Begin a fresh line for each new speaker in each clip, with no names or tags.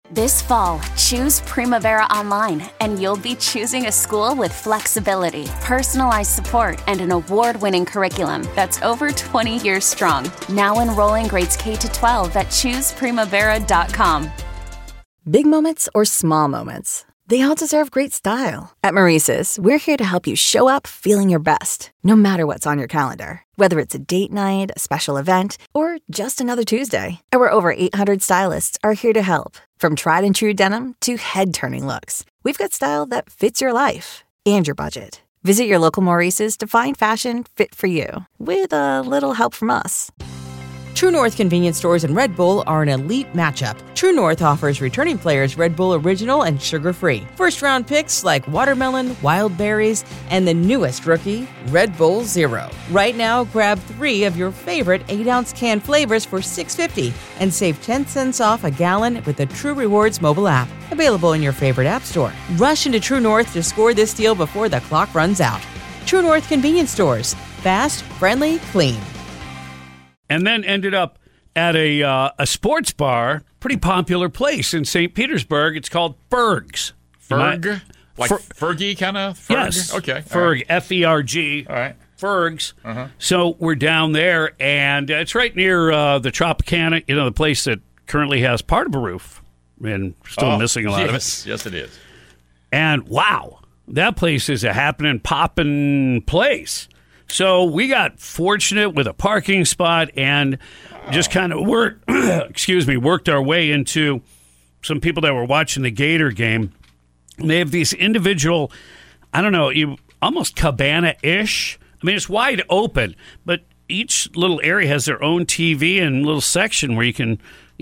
This fall, choose Primavera Online, and you'll be choosing a school with flexibility, personalized support, and an award-winning curriculum that's over 20 years strong. Now enrolling grades K-12 at chooseprimavera.com.
Big moments or small moments, they all deserve great style. At Maurice's, we're here to help you show up feeling your best, no matter what's on your calendar. Whether it's a date night, a special event, or just another Tuesday, our over 800 stylists are here to help. From tried and true denim to head-turning looks, we've got style that fits your life and your budget. Visit your local Maurice's to find fashion fit for you, with a little help from us.
True North convenience stores and Red Bull are an elite matchup. True North offers returning players Red Bull Original and sugar-free. First-round picks like watermelon, wild berries, and the newest rookie, Red Bull Zero. Right now, grab 3 of your favorite 8-ounce can flavors for $6.50 and save 10 cents off a gallon with the True Rewards mobile app. Available in your favorite app store. Rush into True North to score this deal before the clock runs out. True North convenience stores. Fast, friendly, clean.
And then ended up at a sports bar, pretty popular place in St. Petersburg. It's called Ferg's.
Ferg? Like Fergie kind of? Ferg?
Yes.
Okay.
Ferg,
right.
F-E-R-G.
All right.
Ferg's.
Uh-huh.
So we're down there, and it's right near the Tropicana, the place that currently has part of a roof and still missing a lot of it.
Yes, it is.
And wow, that place is a happening, popping place. So we got fortunate with a parking spot and just kind of worked our way into some people that were watching the Gator game. And they have these individual, I don't know, almost cabana-ish. I mean, it's wide open, but each little area has their own TV and little section where you can,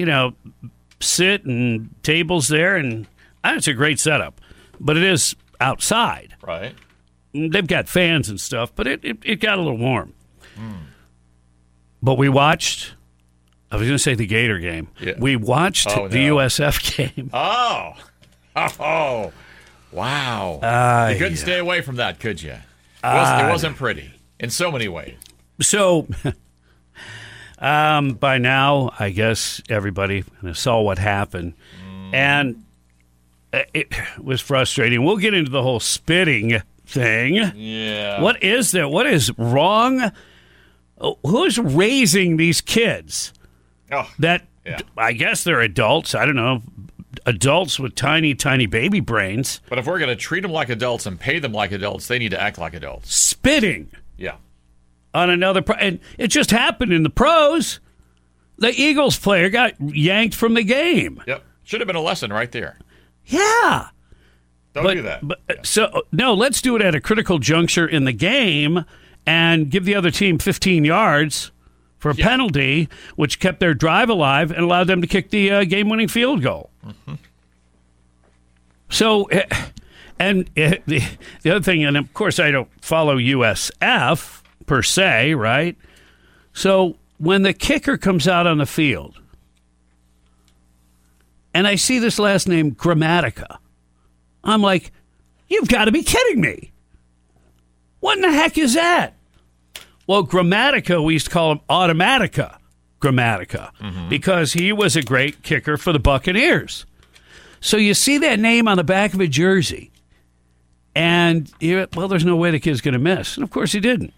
sit and tables there. And it's a great setup, but it is outside.
Right.
They've got fans and stuff, but it got a little warm. But we watched, I was going to say the Gator game. Yeah. We watched the USF game.
Oh, wow. You couldn't stay away from that, could you? It wasn't pretty in so many ways.
So by now, I guess everybody saw what happened. And it was frustrating. We'll get into the whole spitting thing.
Yeah.
What is that? What is wrong? Who's raising these kids? I guess they're adults. I don't know. Adults with tiny, tiny baby brains.
But if we're going to treat them like adults and pay them like adults, they need to act like adults.
Spitting.
Yeah.
On another and it just happened in the pros. The Eagles player got yanked from the game.
Yep. Should have been a lesson right there.
Yeah.
Don't do that.
So, no, let's do it at a critical juncture in the game and give the other team 15 yards for a penalty, which kept their drive alive and allowed them to kick the game-winning field goal. Mm-hmm. So, and the other thing, and of course I don't follow USF per se, right? So when the kicker comes out on the field, and I see this last name, Gramatica, I'm like, you've got to be kidding me. What in the heck is that? Well, Gramatica, we used to call him Automatica Gramatica, because he was a great kicker for the Buccaneers. So you see that name on the back of a jersey, and there's no way the kid's going to miss. And, of course, he didn't.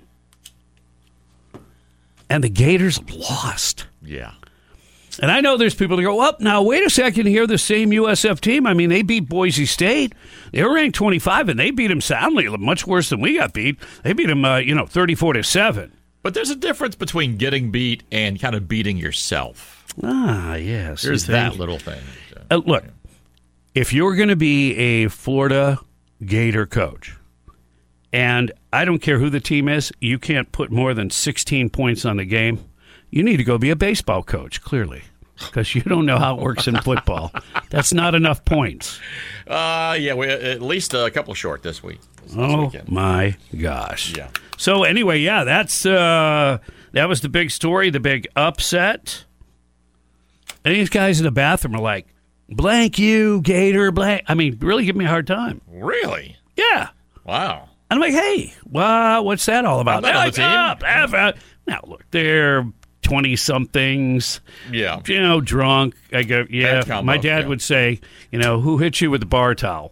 And the Gators lost.
Yeah.
And I know there's people that go, well, now, wait a second here, the same USF team. I mean, they beat Boise State. They were ranked 25, and they beat them soundly, much worse than we got beat. They beat them, 34-7.
But there's a difference between getting beat and kind of beating yourself.
Ah, yes.
There's that little thing.
Look, if you're going to be a Florida Gator coach, and I don't care who the team is, you can't put more than 16 points on the game, you need to go be a baseball coach, clearly, because you don't know how it works in football. That's not enough points.
Yeah, we at least a couple short this week. This weekend.
My gosh.
Yeah.
So anyway, that's that was the big story, the big upset. And these guys in the bathroom are like, blank you, Gator, blank. I mean, really give me a hard time.
Really?
Yeah.
Wow.
And I'm like, hey, what's that all about?
I'm not on the team.
Now, look, they're 20-somethings,
Yeah.
Drunk. I go, yeah.
Bad combo,
My dad
yeah.
would say, who hit you with the bar towel?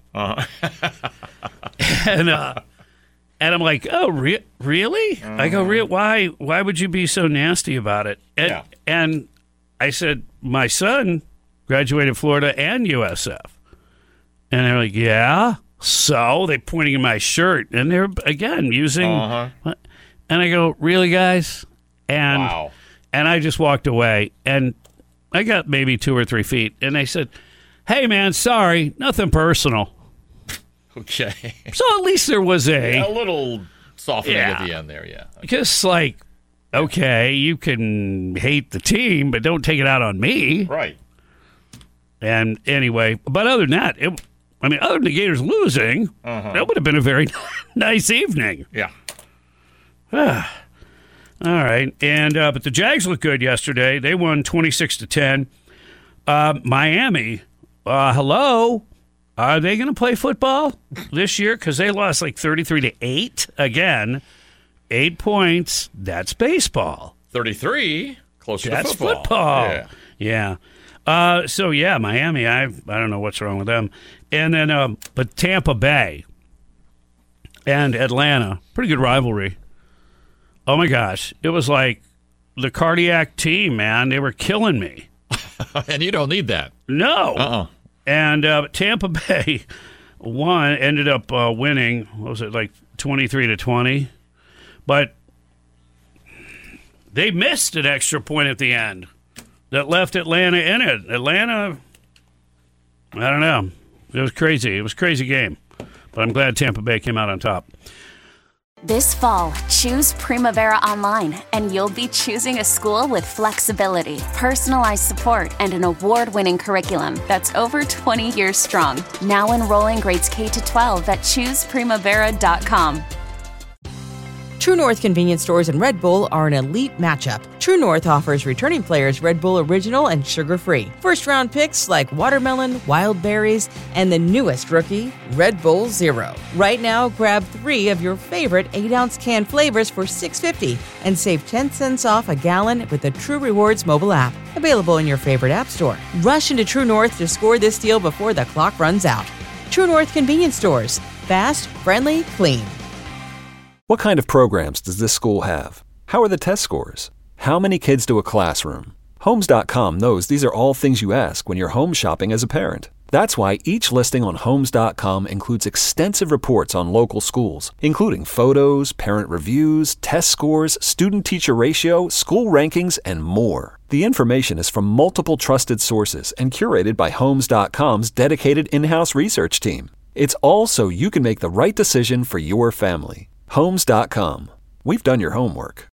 And I'm like, oh, really? I go, why would you be so nasty about it? And I said, my son graduated Florida and USF. And they're like, yeah? So they pointing at my shirt, and they're, again, using... And I go, really, guys? And
Wow.
And I just walked away, and I got maybe 2 or 3 feet, and they said, hey, man, sorry, nothing personal.
Okay.
So at least there was
A little softening
Yeah.
at the end there, yeah.
Just like, okay, you can hate the team, but don't take it out on me.
Right.
And anyway, but other than that, other than the Gators losing, that would have been a very nice evening.
Yeah.
All right, and but the Jags looked good yesterday. They won 26-10. Miami, hello, are they going to play football this year? Because they lost like 33-8 again. 8 points. That's baseball.
33, closer
That's
to football.
football. Yeah. So yeah, Miami. I don't know what's wrong with them. And then, but Tampa Bay and Atlanta, pretty good rivalry. Oh my gosh, it was like the cardiac team, man. They were killing me.
And you don't need that.
No. And Tampa Bay ended up winning. What was it, like 23-20? But they missed an extra point at the end that left Atlanta in it. Atlanta, I don't know. It was crazy. It was a crazy game. But I'm glad Tampa Bay came out on top.
This fall, choose Primavera Online, and you'll be choosing a school with flexibility, personalized support, and an award-winning curriculum that's over 20 years strong. Now enrolling grades K-12 at chooseprimavera.com.
True North convenience stores and Red Bull are an elite matchup. True North offers returning players Red Bull Original and sugar-free. First-round picks like watermelon, wild berries, and the newest rookie, Red Bull Zero. Right now, grab 3 of your favorite 8-ounce can flavors for $6.50 and save 10 cents off a gallon with the True Rewards mobile app. Available in your favorite app store. Rush into True North to score this deal before the clock runs out. True North convenience stores. Fast, friendly, clean.
What kind of programs does this school have? How are the test scores? How many kids do a classroom? Homes.com knows these are all things you ask when you're home shopping as a parent. That's why each listing on Homes.com includes extensive reports on local schools, including photos, parent reviews, test scores, student-teacher ratio, school rankings, and more. The information is from multiple trusted sources and curated by Homes.com's dedicated in-house research team. It's all so you can make the right decision for your family. Homes.com. We've done your homework.